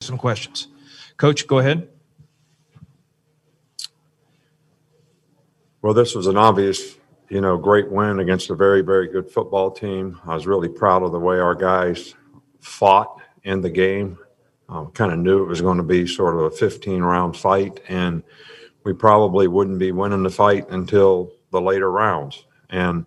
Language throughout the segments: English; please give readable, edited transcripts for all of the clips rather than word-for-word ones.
some questions. Coach, go ahead. Well, this was an obvious, great win against a very, very good football team. I was really proud of the way our guys fought in the game. Kind of knew it was going to be sort of a 15-round fight, and we probably wouldn't be winning the fight until the later rounds. And,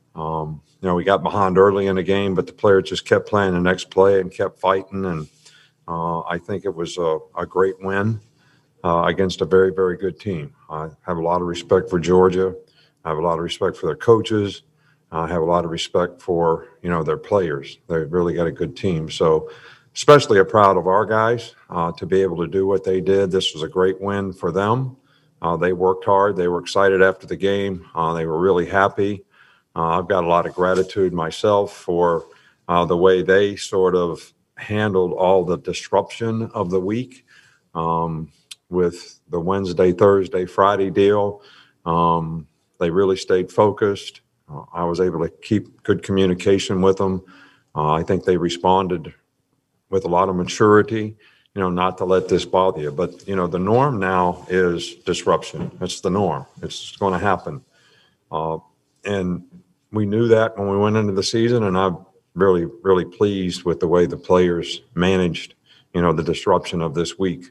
we got behind early in the game, but the players just kept playing the next play and kept fighting. And I think it was a great win against a very, very good team. I have a lot of respect for Georgia. I have a lot of respect for their coaches. I have a lot of respect for, their players. They've really got a good team. So especially proud of our guys to be able to do what they did. This was a great win for them. They worked hard. They were excited after the game. They were really happy. I've got a lot of gratitude myself for the way they sort of handled all the disruption of the week with the Wednesday, Thursday, Friday deal. They really stayed focused. I was able to keep good communication with them. I think they responded with a lot of maturity, not to let this bother you. But, the norm now is disruption. It's the norm. It's going to happen. And we knew that when we went into the season, and I'm really, really pleased with the way the players managed, the disruption of this week.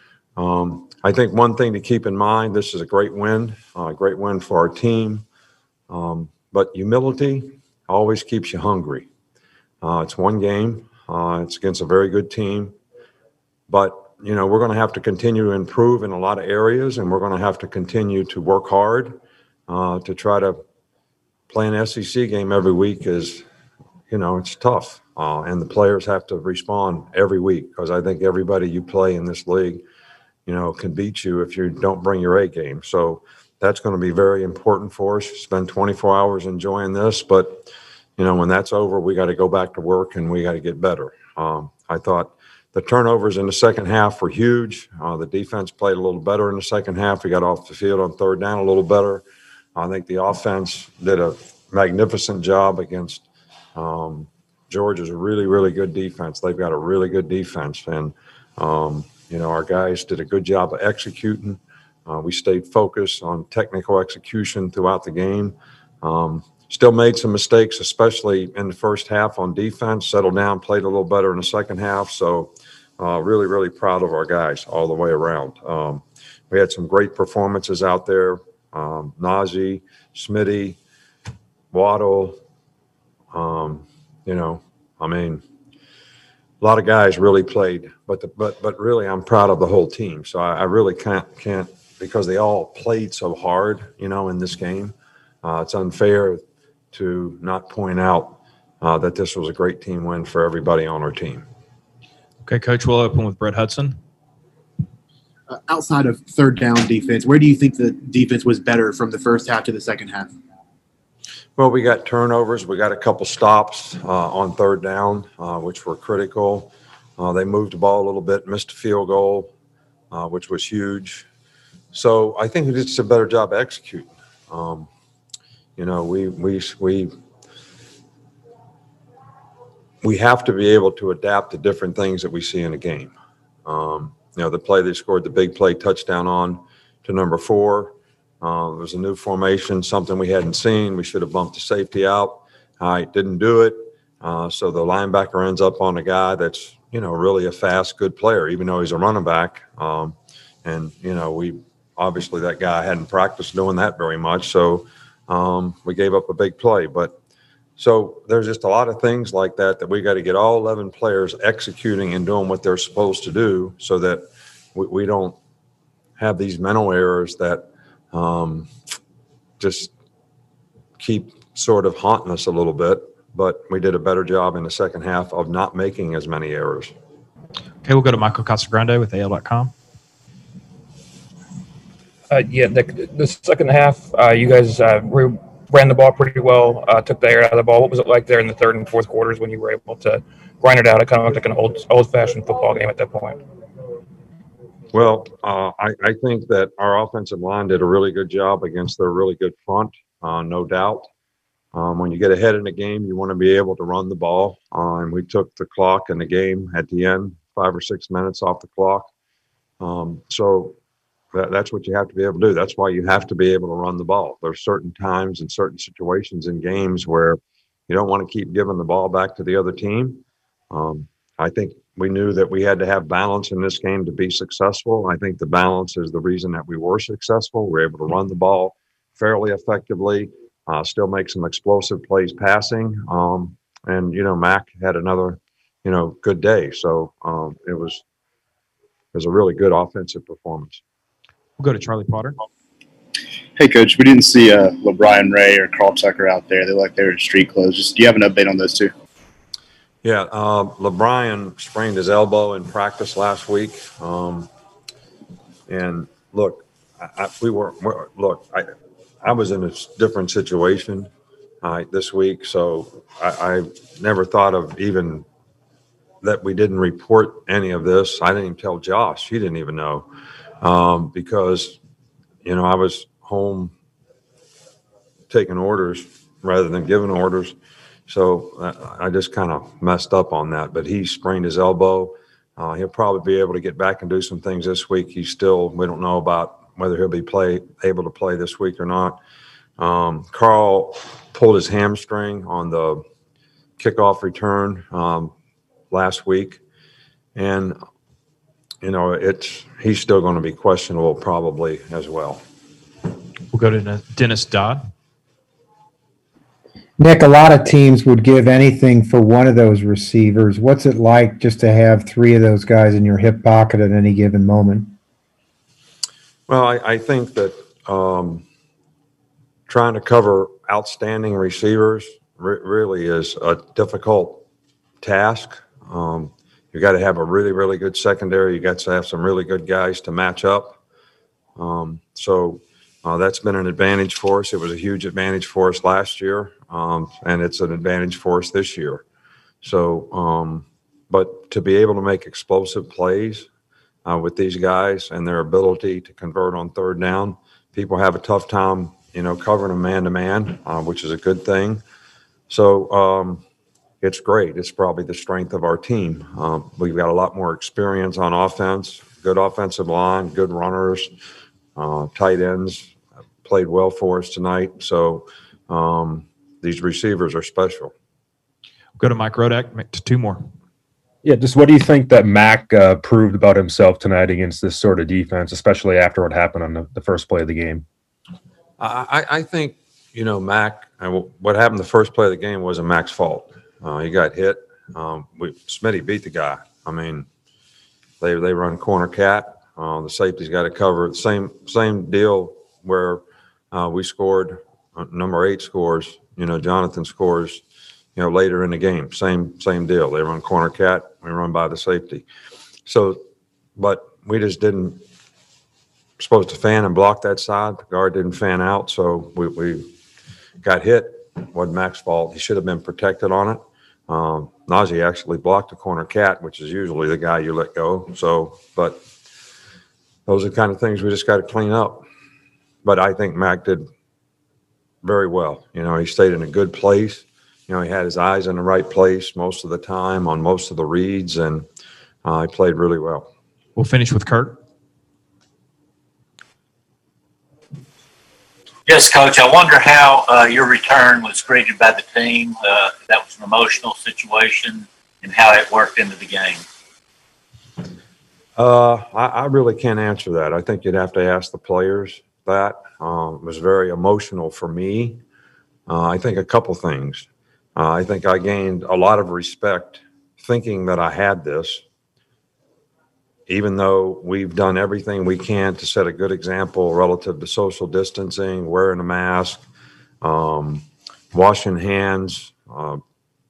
I think one thing to keep in mind, this is a great win for our team. But humility always keeps you hungry. It's one game. It's against a very good team. But, we're going to have to continue to improve in a lot of areas, and we're going to have to continue to work hard to try to play an SEC game every week is, it's tough. And the players have to respond every week because I think everybody you play in this league, can beat you if you don't bring your A game. So that's going to be very important for us. Spend 24 hours enjoying this, but when that's over, we got to go back to work and we got to get better. I thought the turnovers in the second half were huge. The defense played a little better in the second half. We got off the field on third down a little better. I think the offense did a magnificent job against Georgia's a really, really good defense. They've got a really good defense, and our guys did a good job of executing. We stayed focused on technical execution throughout the game. Still made some mistakes, especially in the first half on defense. Settled down, played a little better in the second half. So really, really proud of our guys all the way around. We had some great performances out there. Najee, Smitty, Waddle, a lot of guys really played, but really I'm proud of the whole team. So I really can't because they all played so hard, in this game. It's unfair to not point out that this was a great team win for everybody on our team. Okay, Coach, we'll open with Brett Hudson. Outside of third down defense, where do you think the defense was better from the first half to the second half? Well, we got turnovers. We got a couple stops on third down, which were critical. They moved the ball a little bit, missed a field goal, which was huge. So I think we did just a better job executing. We have to be able to adapt to different things that we see in a game. The play they scored the big play touchdown on to number 4. It was a new formation, something we hadn't seen. We should have bumped the safety out. I didn't do it. So the linebacker ends up on a guy that's, really a fast, good player, even though he's a running back. We obviously that guy hadn't practiced doing that very much. So we gave up a big play. But so there's just a lot of things like that we got to get all 11 players executing and doing what they're supposed to do so that we don't have these mental errors that just keep sort of haunting us a little bit. But we did a better job in the second half of not making as many errors. Okay, we'll go to Michael Casagrande with AL.com. Nick, the second half, you guys ran the ball pretty well, took the air out of the ball. What was it like there in the third and fourth quarters when you were able to grind it out? It kind of looked like an old-fashioned football game at that point. Well, I think that our offensive line did a really good job against their really good front, no doubt. When you get ahead in the game, you want to be able to run the ball. And we took the clock in the game at the end 5 or 6 minutes off the clock. So that's what you have to be able to do. That's why you have to be able to run the ball. There's certain times and certain situations in games where you don't want to keep giving the ball back to the other team. I think we knew that we had to have balance in this game to be successful. I think the balance is the reason that we were successful. We were able to run the ball fairly effectively, still make some explosive plays passing. And, Mac had another, good day. So it was a really good offensive performance. We'll go to Charlie Potter. Hey, Coach, we didn't see LeBron Ray or Carl Tucker out there. They look like they were in street clothes. Just, do you have an update on those two? Yeah, LeBron sprained his elbow in practice last week. And look, I was in a different situation this week, so I never thought of even that we didn't report any of this. I didn't even tell Josh. He didn't even know because, I was home taking orders rather than giving orders. So I just kind of messed up on that. But he sprained his elbow. He'll probably be able to get back and do some things this week. We don't know about whether he'll be able to play this week or not. Carl pulled his hamstring on the kickoff return last week. And, he's still going to be questionable probably as well. We'll go to Dennis Dodd. Nick, a lot of teams would give anything for one of those receivers. What's it like just to have three of those guys in your hip pocket at any given moment? Well, I think that trying to cover outstanding receivers really is a difficult task. You got to have a really, really good secondary. You got to have some really good guys to match up. So that's been an advantage for us. It was a huge advantage for us last year, and it's an advantage for us this year. So, but to be able to make explosive plays with these guys and their ability to convert on third down, people have a tough time, covering them man-to-man, which is a good thing. So it's great. It's probably the strength of our team. We've got a lot more experience on offense, good offensive line, good runners. Tight ends played well for us tonight. So these receivers are special. We'll go to Mike Rodak to two more. Yeah, just what do you think that Mac proved about himself tonight against this sort of defense, especially after what happened on the first play of the game? I think, Mac, what happened the first play of the game wasn't Mac's fault. He got hit. Smitty beat the guy. I mean, they run corner cat. The safety's got to cover the same deal where we scored. Number 8 scores. Jonathan scores. Later in the game, same deal. They run corner cat. We run by the safety. So, but we just didn't supposed to fan and block that side. The guard didn't fan out, so we got hit. Wasn't Mac's fault. He should have been protected on it. Najee actually blocked the corner cat, which is usually the guy you let go. So, but those are the kind of things we just got to clean up. But I think Mac did very well. He stayed in a good place. He had his eyes in the right place most of the time on most of the reads, and he played really well. We'll finish with Kurt. Yes, Coach. I wonder how your return was greeted by the team. That was an emotional situation, and how it worked into the game. I really can't answer that. I think you'd have to ask the players that. It was very emotional for me. I think a couple things. I think I gained a lot of respect thinking that I had this, even though we've done everything we can to set a good example relative to social distancing, wearing a mask, washing hands. From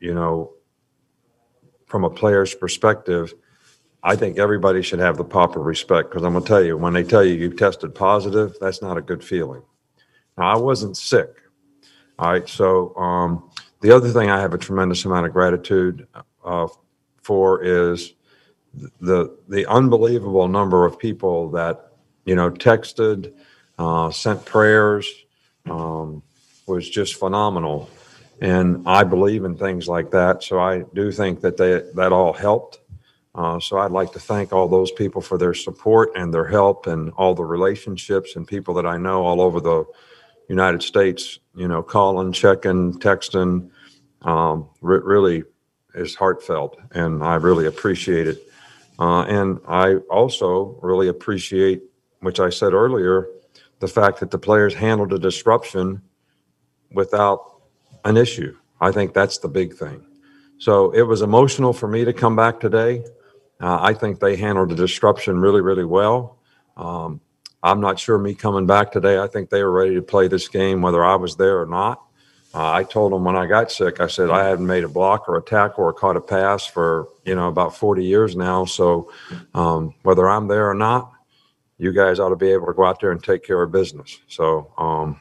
a player's perspective, I think everybody should have the proper respect, because I'm going to tell you, when they tell you you've tested positive, that's not a good feeling. Now, I wasn't sick. All right. So the other thing I have a tremendous amount of gratitude for is the unbelievable number of people that, texted, sent prayers, was just phenomenal. And I believe in things like that. So I do think that that all helped. So I'd like to thank all those people for their support and their help and all the relationships and people that I know all over the United States, calling, checking, texting, really is heartfelt, and I really appreciate it. And I also really appreciate, which I said earlier, the fact that the players handled the disruption without an issue. I think that's the big thing. So it was emotional for me to come back today. I think they handled the disruption really, really well. I'm not sure me coming back today, I think they were ready to play this game whether I was there or not. I told them when I got sick, I said I hadn't made a block or a tackle or caught a pass for, about 40 years now. So whether I'm there or not, you guys ought to be able to go out there and take care of business. So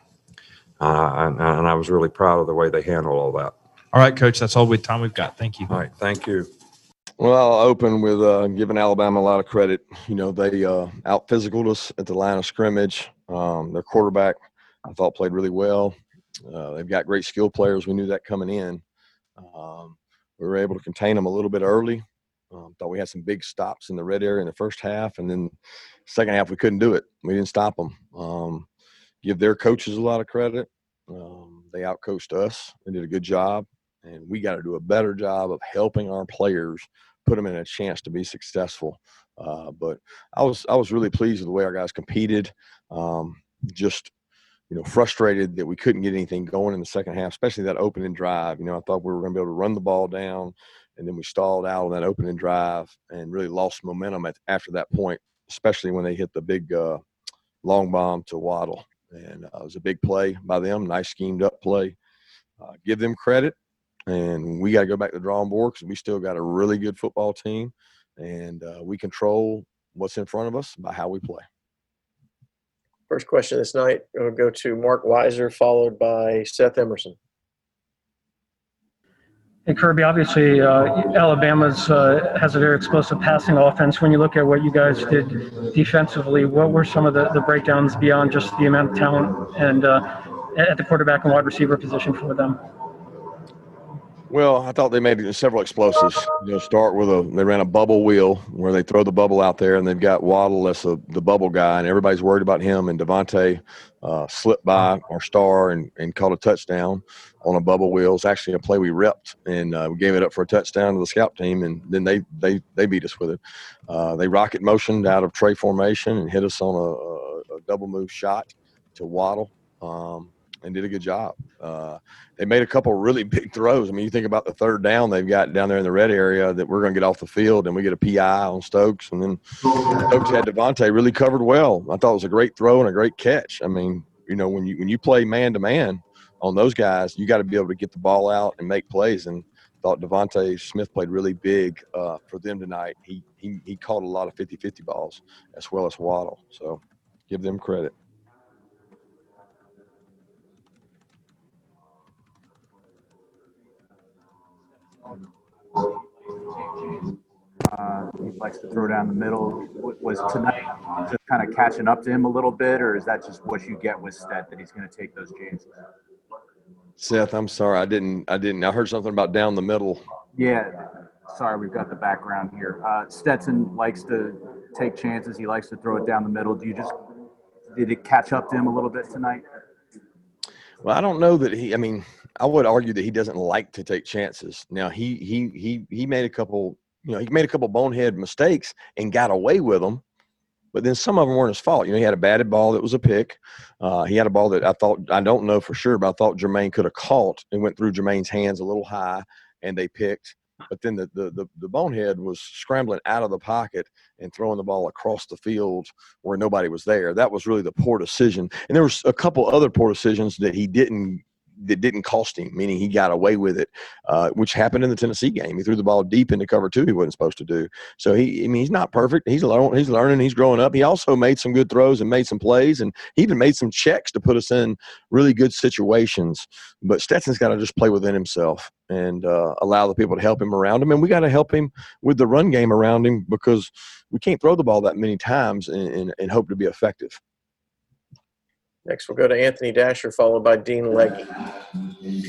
and I was really proud of the way they handled all that. All right, Coach, that's all the time we've got. Thank you. All right, thank you. Well, I'll open with giving Alabama a lot of credit. They out-physicaled us at the line of scrimmage. Their quarterback, I thought, played really well. They've got great skill players. We knew that coming in. We were able to contain them a little bit early. Thought we had some big stops in the red area in the first half, and then second half we couldn't do it. We didn't stop them. Give their coaches a lot of credit. They outcoached us. They did a good job, and we got to do a better job of helping our players put them in a chance to be successful. But I was really pleased with the way our guys competed. Just frustrated that we couldn't get anything going in the second half, especially that opening drive. I thought we were going to be able to run the ball down, and then we stalled out on that opening drive and really lost momentum after that point, especially when they hit the big long bomb to Waddle. And it was a big play by them, nice schemed up play. Give them credit, and we got to go back to the drawing board because we still got a really good football team, and we control what's in front of us by how we play. First question this night will go to Mark Weiser, followed by Seth Emerson. Hey, Kirby, obviously Alabama's has a very explosive passing offense. When you look at what you guys did defensively, what were some of the breakdowns beyond just the amount of talent and at the quarterback and wide receiver position for them? Well, I thought they made several explosives. Start with they ran a bubble wheel where they throw the bubble out there, and they've got Waddle as the bubble guy, and everybody's worried about him. And Devontae slipped by our star and caught a touchdown on a bubble wheel. It's actually a play we repped, and we gave it up for a touchdown to the scout team, and then they beat us with it. They rocket motioned out of tray formation and hit us on a double move shot to Waddle. And did a good job. They made a couple really big throws. I mean, you think about the third down they've got down there in the red area that we're going to get off the field, and we get a PI on Stokes. And then Stokes had Devontae really covered well. I thought it was a great throw and a great catch. I mean, when you play man-to-man on those guys, you got to be able to get the ball out and make plays. And I thought Devontae Smith played really big for them tonight. He caught a lot of 50-50 balls as well as Waddle. So give them credit. He likes to throw down the middle. Was tonight just kind of catching up to him a little bit, or is that just what you get with Stet, that he's going to take those chances? Seth, I'm sorry. I didn't. I heard something about down the middle. Yeah. Sorry, we've got the background here. Stetson likes to take chances. He likes to throw it down the middle. Did it catch up to him a little bit tonight? Well, I don't know that I would argue that he doesn't like to take chances. Now he made a couple, he made a couple bonehead mistakes and got away with them, but then some of them weren't his fault. He had a batted ball that was a pick. He had a ball that I don't know for sure, but I thought Jermaine could have caught and went through Jermaine's hands a little high, and they picked. But then the bonehead was scrambling out of the pocket and throwing the ball across the field where nobody was there. That was really the poor decision. And there was a couple other poor decisions that didn't cost him, meaning he got away with it, which happened in the Tennessee game. He threw the ball deep into cover two he wasn't supposed to do. So he's not perfect. He's learning. He's growing up. He also made some good throws and made some plays, and he even made some checks to put us in really good situations. But Stetson's got to just play within himself and allow the people to help him around him. And we got to help him with the run game around him, because we can't throw the ball that many times and hope to be effective. Next, we'll go to Anthony Dasher, followed by Dean Legge.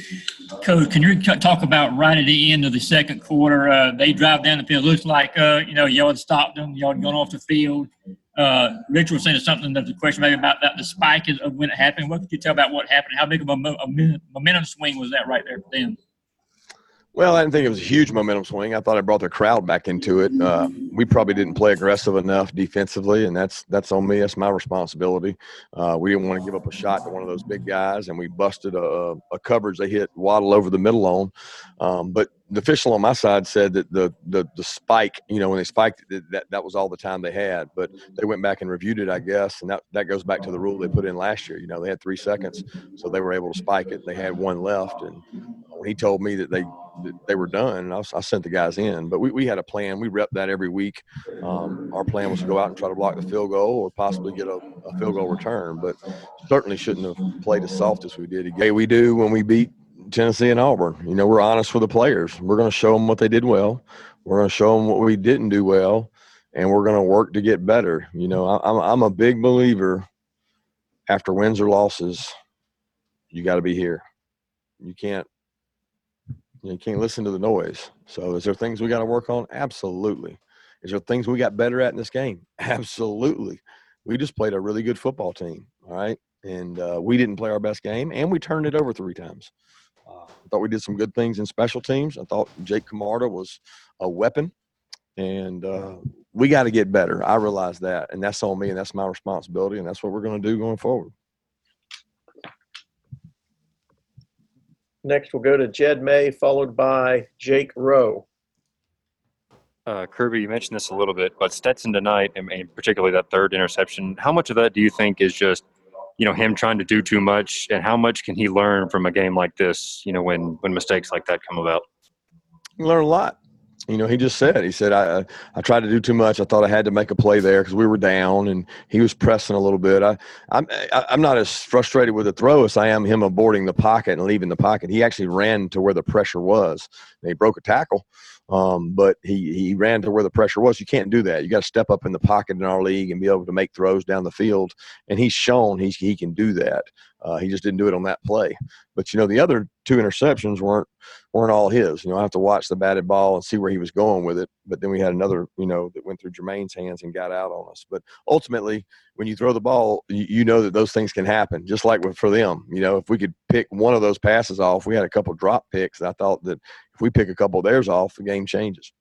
Coach, can you talk about right at the end of the second quarter? They drive down the field. Looks like y'all had stopped them. Y'all had gone off the field. Rich was saying something. There's a question maybe about that, the spike of when it happened. What could you tell about what happened? How big of a momentum swing was that right there for them? Well, I didn't think it was a huge momentum swing. I thought it brought the crowd back into it. We probably didn't play aggressive enough defensively, and that's on me. That's my responsibility. We didn't want to give up a shot to one of those big guys, and we busted a coverage they hit Waddle over the middle on. But the official on my side said that the spike, when they spiked that was all the time they had. But they went back and reviewed it, I guess, and that goes back to the rule they put in last year. They had 3 seconds, so they were able to spike it. They had 1 left, and when he told me that they were done, and I sent the guys in. But we had a plan. We rep that every week. Our plan was to go out and try to block the field goal or possibly get a field goal return, but certainly shouldn't have played as soft as we did. We do when we beat Tennessee and Auburn. We're honest with the players. We're going to show them what they did well. We're going to show them what we didn't do well, and we're going to work to get better. I'm a big believer after wins or losses, you got to be here. You can't listen to the noise. So is there things we got to work on? Absolutely. Is there things we got better at in this game? Absolutely. We just played a really good football team, all right? And we didn't play our best game, and we turned it over 3 times. I thought we did some good things in special teams. I thought Jake Camarda was a weapon, and we got to get better. I realize that, and that's on me, and that's my responsibility, and that's what we're going to do going forward. Next, we'll go to Jed May, followed by Jake Rowe. Kirby, you mentioned this a little bit, but Stetson tonight, and particularly that 3rd interception, how much of that do you think is just, him trying to do too much, and how much can he learn from a game like this, when mistakes like that come about? You learn a lot. He just said, I tried to do too much. I thought I had to make a play there because we were down, and he was pressing a little bit. I'm not as frustrated with the throw as I am him aborting the pocket and leaving the pocket. He actually ran to where the pressure was. And he broke a tackle, but he ran to where the pressure was. You can't do that. You got to step up in the pocket in our league and be able to make throws down the field, and he's shown he can do that. He just didn't do it on that play. But, the other 2 interceptions weren't all his. I have to watch the batted ball and see where he was going with it. But then we had another, that went through Jermaine's hands and got out on us. But ultimately, when you throw the ball, you know that those things can happen, just like for them. If we could pick one of those passes off, we had a couple drop picks. And I thought that if we pick a couple of theirs off, the game changes.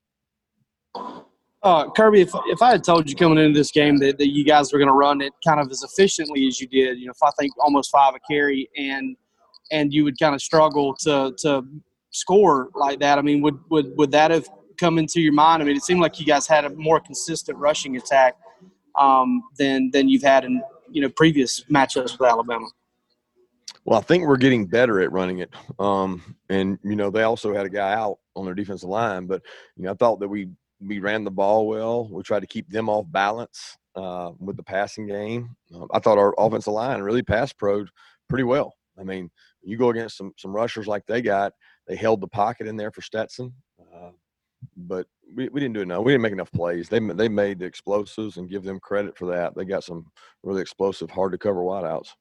Kirby, if I had told you coming into this game that you guys were going to run it kind of as efficiently as you did, if I think almost 5 a carry and you would kind of struggle to score like that, I mean, would that have come into your mind? I mean, it seemed like you guys had a more consistent rushing attack than you've had in previous matchups with Alabama. Well, I think we're getting better at running it. And they also had a guy out on their defensive line, but I thought that we ran the ball well. We tried to keep them off balance with the passing game. I thought our offensive line really pass pro'd pretty well. I mean, you go against some rushers like they got, they held the pocket in there for Stetson. But we didn't do enough. We didn't make enough plays. They made the explosives, and give them credit for that. They got some really explosive, hard-to-cover wideouts.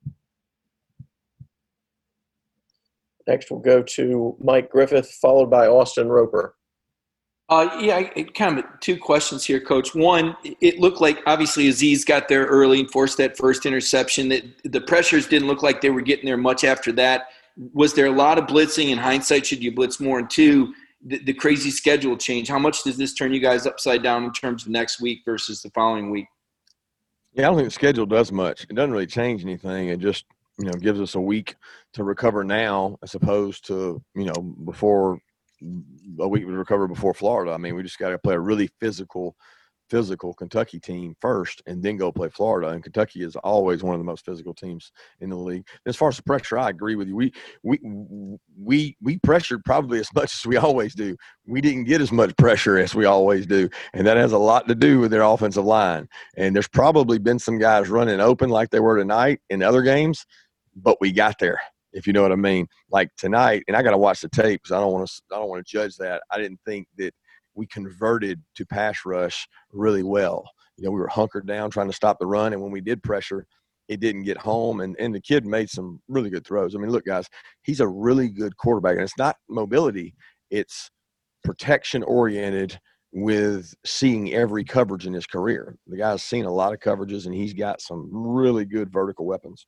Next, we'll go to Mike Griffith, followed by Austin Roper. Kind of 2 questions here, Coach. One, it looked like obviously Aziz got there early and forced that first interception. The pressures didn't look like they were getting there much after that. Was there a lot of blitzing? In hindsight, should you blitz more? And 2, the crazy schedule change. How much does this turn you guys upside down in terms of next week versus the following week? Yeah, I don't think the schedule does much. It doesn't really change anything. It just, gives us a week to recover now as opposed to, before – a week to recover before Florida. I mean, we just got to play a really physical Kentucky team first and then go play Florida. And Kentucky is always one of the most physical teams in the league. As far as the pressure, I agree with you. We pressured probably as much as we always do. We didn't get as much pressure as we always do. And that has a lot to do with their offensive line. And there's probably been some guys running open like they were tonight in other games, but we got there. If you know what I mean, like tonight, and I got to watch the tape because I don't want to judge that. I didn't think that we converted to pass rush really well. We were hunkered down trying to stop the run, and when we did pressure, it didn't get home. And the kid made some really good throws. I mean, look, guys, he's a really good quarterback. And it's not mobility. It's protection oriented with seeing every coverage in his career. The guy's seen a lot of coverages, and he's got some really good vertical weapons.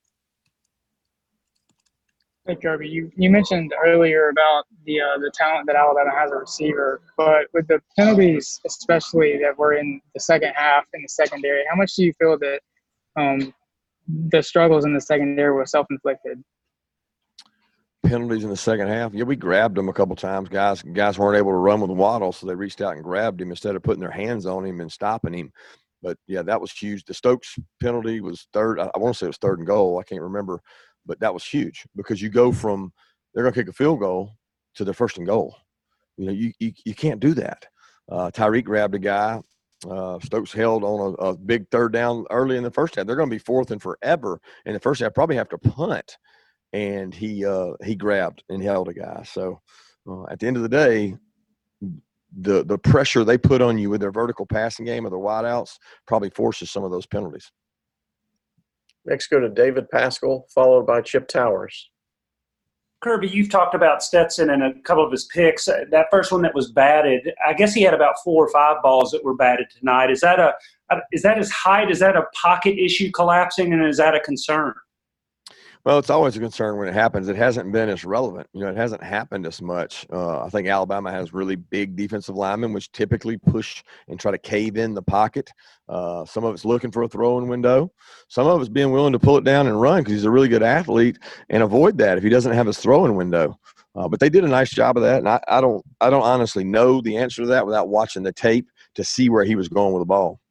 Hey, Kirby, you mentioned earlier about the talent that Alabama has a receiver, but with the penalties, especially that were in the second half in the secondary, how much do you feel that the struggles in the secondary were self-inflicted? Penalties in the second half. Yeah, we grabbed him a couple times. Guys weren't able to run with Waddle, so they reached out and grabbed him instead of putting their hands on him and stopping him. But, yeah, that was huge. The Stokes penalty was third. I want to say it was 3rd and goal. I can't remember. But that was huge because you go from they're going to kick a field goal to their 1st and goal. You know, you can't do that. Tyreek grabbed a guy. Stokes held on a big 3rd down early in the first half. They're going to be 4th and forever in the first half. Probably have to punt. And he grabbed and held a guy. So at the end of the day, the pressure they put on you with their vertical passing game or their wideouts probably forces some of those penalties. Next, go to David Pascal, followed by Chip Towers. Kirby, you've talked about Stetson and a couple of his picks. That first one that was batted, I guess he had about 4 or 5 balls that were batted tonight. Is that his height? Is that a pocket issue collapsing, and is that a concern? Well, it's always a concern when it happens. It hasn't been as relevant. You know, it hasn't happened as much. I think Alabama has really big defensive linemen, which typically push and try to cave in the pocket. Some of it's looking for a throwing window. Some of it's being willing to pull it down and run because he's a really good athlete and avoid that if he doesn't have his throwing window. But they did a nice job of that, and I don't honestly know the answer to that without watching the tape to see where he was going with the ball.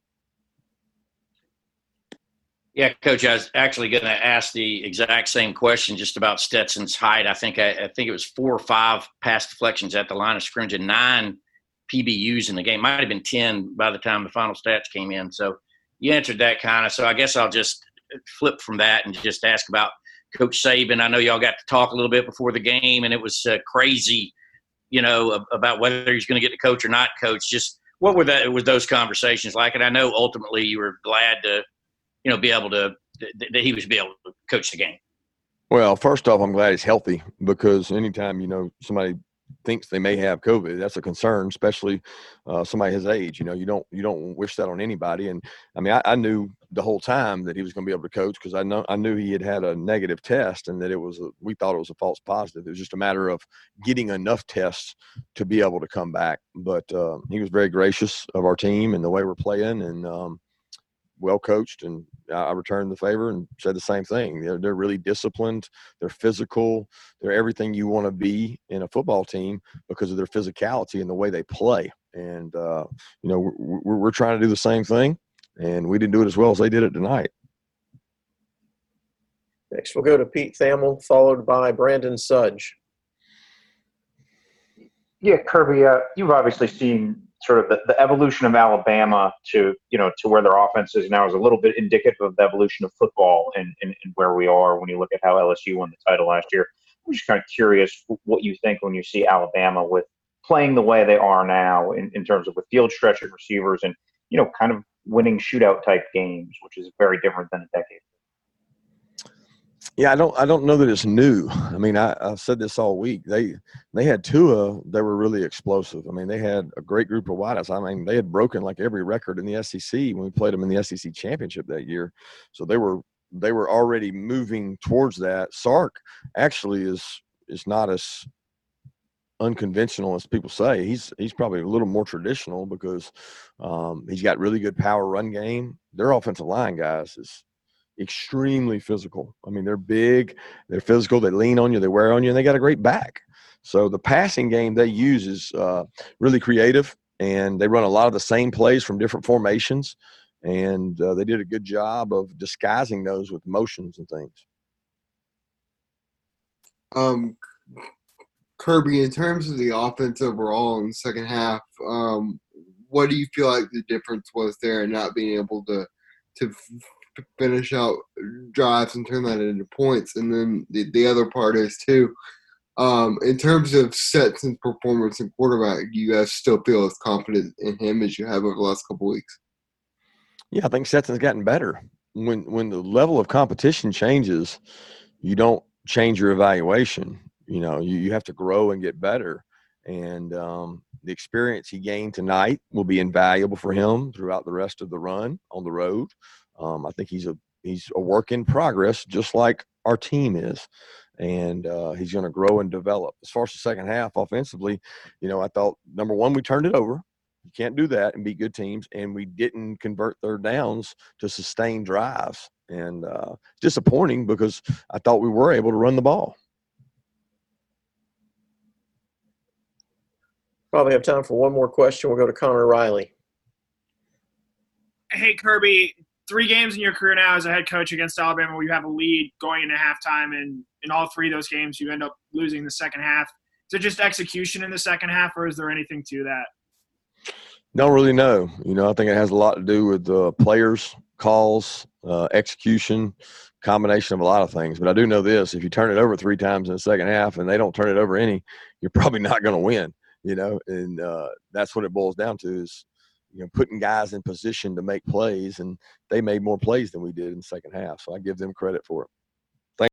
Yeah, Coach, I was actually going to ask the exact same question just about Stetson's height. I think it was 4 or 5 pass deflections at the line of scrimmage and 9 PBUs in the game. Might have been 10 by the time the final stats came in. So you answered that kind of. So I guess I'll just flip from that and just ask about Coach Saban. I know y'all got to talk a little bit before the game, and it was crazy, you know, about whether he's going to get to coach or not coach. Just what were those conversations like? And I know ultimately you were glad to, you know, be able to that he was be able to coach the game. Well, first off, I'm glad he's healthy because anytime, you know, somebody thinks they may have COVID, that's a concern, especially somebody his age. You know, you don't wish that on anybody. And I mean, I knew the whole time that he was going to be able to coach because I knew he had a negative test and that we thought it was a false positive. It was just a matter of getting enough tests to be able to come back. But he was very gracious of our team and the way we're playing and well coached, and I returned the favor and said the same thing. They're really disciplined. They're physical. They're everything you want to be in a football team because of their physicality and the way they play. And you know, we're trying to do the same thing, and we didn't do it as well as they did it tonight. Next, we'll go to Pete Thamel, followed by Brandon Sudge. Yeah, Kirby, you've obviously seen sort of the evolution of Alabama to where their offense is now is a little bit indicative of the evolution of football and where we are when you look at how LSU won the title last year. I'm just kind of curious what you think when you see Alabama with playing the way they are now in terms of with field stretching receivers and, you know, kind of winning shootout type games, which is very different than a decade. Yeah, I don't know that it's new. I mean, I've said this all week. They had Tua. They were really explosive. I mean, they had a great group of wideouts. I mean, they had broken like every record in the SEC when we played them in the SEC championship that year. So they were already moving towards that. Sark actually is not as unconventional as people say. He's probably a little more traditional because he's got really good power run game. Their offensive line, guys, is extremely physical. I mean, they're big, they're physical, they lean on you, they wear on you, and they got a great back. So the passing game they use is really creative, and they run a lot of the same plays from different formations, and they did a good job of disguising those with motions and things. Kirby, in terms of the offense overall in the second half, what do you feel like the difference was there in not being able to finish out drives and turn that into points? And then the other part is too, in terms of Stetson's performance in quarterback, do you guys still feel as confident in him as you have over the last couple of weeks? Yeah, I think Stetson's gotten better. when the level of competition changes, you don't change your evaluation. You know, you have to grow and get better. And the experience he gained tonight will be invaluable for him throughout the rest of the run on the road. I think he's a work in progress, just like our team is. And he's going to grow and develop. As far as the second half offensively, you know, I thought, number one, we turned it over. You can't do that and beat good teams. And we didn't convert third downs to sustain drives. And disappointing because I thought we were able to run the ball. Probably have time for one more question. We'll go to Connor Riley. Hey, Kirby, 3 games in your career now as a head coach against Alabama where you have a lead going into halftime, and in all 3 of those games you end up losing the second half. Is it just execution in the second half, or is there anything to that? Don't really know. You know, I think it has a lot to do with players, calls, execution, combination of a lot of things. But I do know this: if you turn it over 3 times in the second half and they don't turn it over any, you're probably not going to win. You know, and that's what it boils down to is, you know, putting guys in position to make plays, and they made more plays than we did in the second half. So I give them credit for it.